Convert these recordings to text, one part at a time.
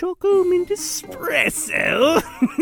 Choco Mint Espresso.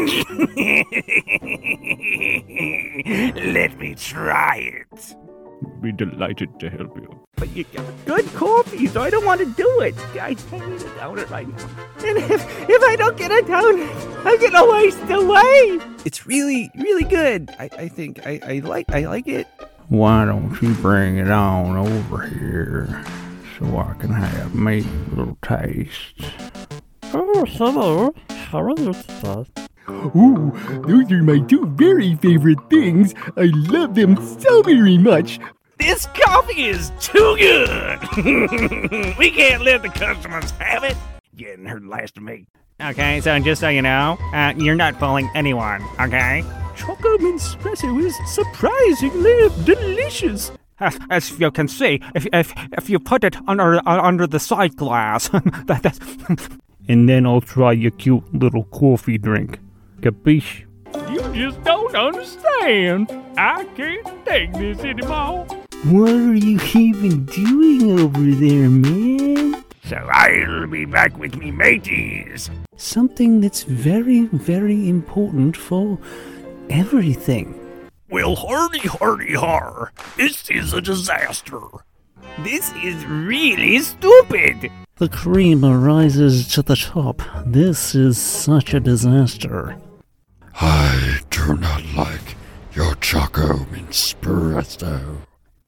Let me try it. Be delighted to help you. But you got good coffee, so I don't want to do it. I need to down it right now. And if I don't get it down, I'm gonna waste away. It's really, really good. I think I like it. Why don't you bring it on over here so I can have me a little taste? Oh, hello. How are you today? Ooh, those are my two very favorite things. I love them so very much. This coffee is too good. We can't let the customers have it. Getting her last of me. Okay, so just so you know, you're not fooling anyone, okay? Choco Mint Espresso is surprisingly delicious. As you can see, if you put it under the side glass, that's... And then I'll try your cute little coffee drink. Capiche? You just don't understand. I can't take this anymore. What are you even doing over there, man? So I'll be back with me mateys. Something that's very, very important for everything. Well, hardy har. This is a disaster. This is really stupid. The cream rises to the top. This is such a disaster. I do not like your Choco Mint Espresso.